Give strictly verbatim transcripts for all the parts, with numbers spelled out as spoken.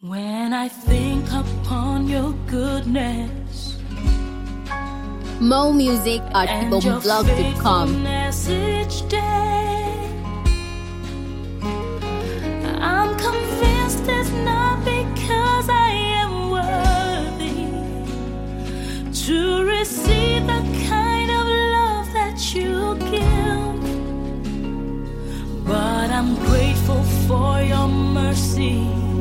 When I think upon your goodness, Mo Music at and your bomblog dot com. faithfulness each day, I'm convinced it's not because I am worthy to receive the kind of love that you give, but I'm grateful for your mercy,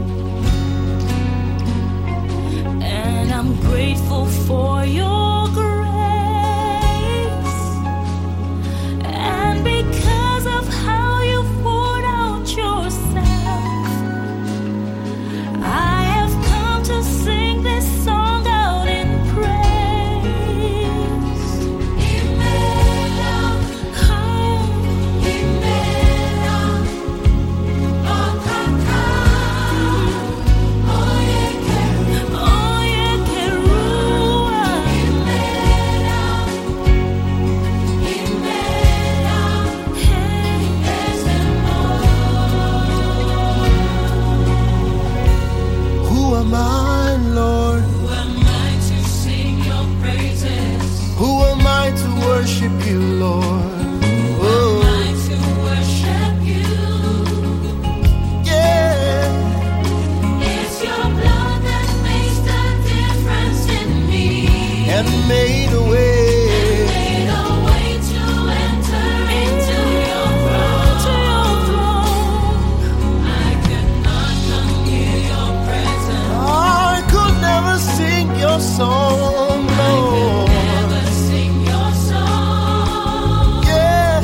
and I'm grateful for your grace. And because of how you poured out yourself, I have come to sing this song out in praise. Imela, oh, Imela, oh, Kaka, oh, yeah, oh, yeah, Kerua. Imela, Imela, hey, there's Who am I, Lord? Who am I to sing your praises? Who am I to worship you, Lord? Who Oh, am I to worship you? yeah. It's your blood that makes the difference in me. And made a way. Made a way to enter into your throne. I could not come near your presence. I could never sing your song, Lord. Never sing your song. Yeah.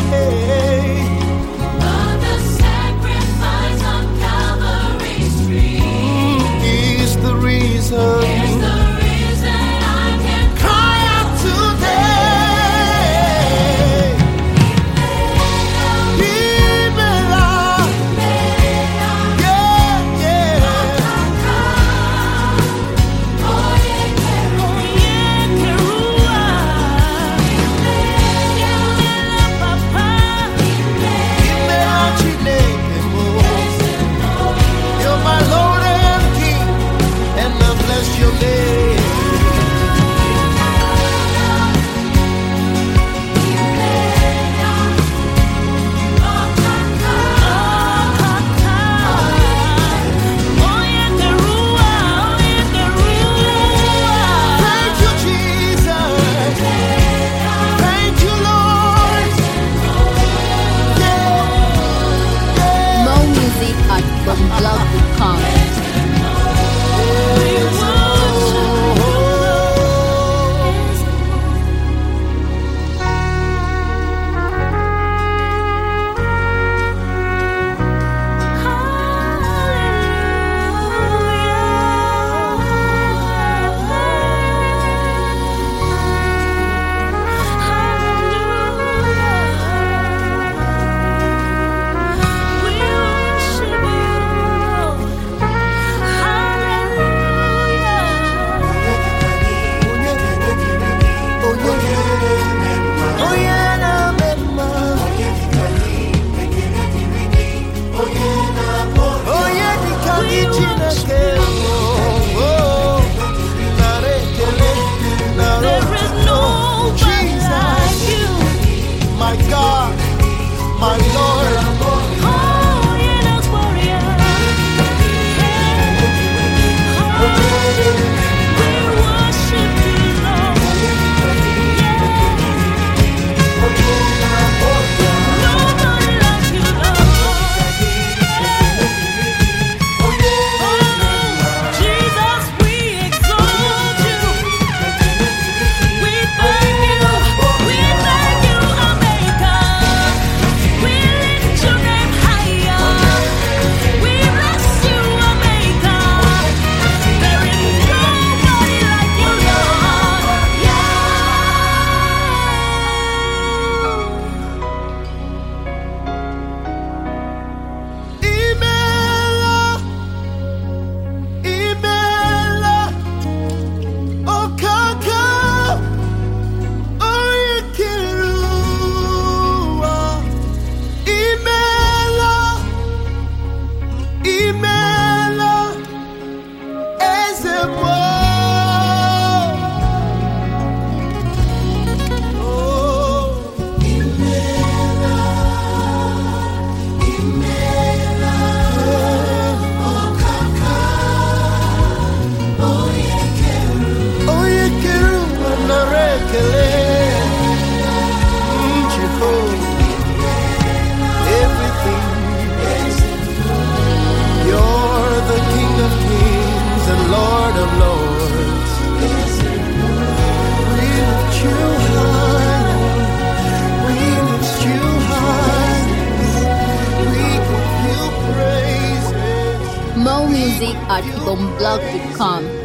But the sacrifice on Calvary's tree Is the reason. is the reason I can Cry out today. Imela. Yeah, yeah. Imela Chineke mo. You're my Lord and King, and I bless your name. Thank you, Jesus. Thank you, Lord. Yeah, yeah. Mo Music at bomblog dot com. Oh, yeah, na mema. Oh, yeah, nikagi Chineke mo. Oh, narekele, There naro- is no Oh, one like Jesus, you. my God, my Lord. Oh, yeah, that's warrior. Oh, we worship you, Lord. Nobody like you, Lord. Oh, music at bumblog dot com.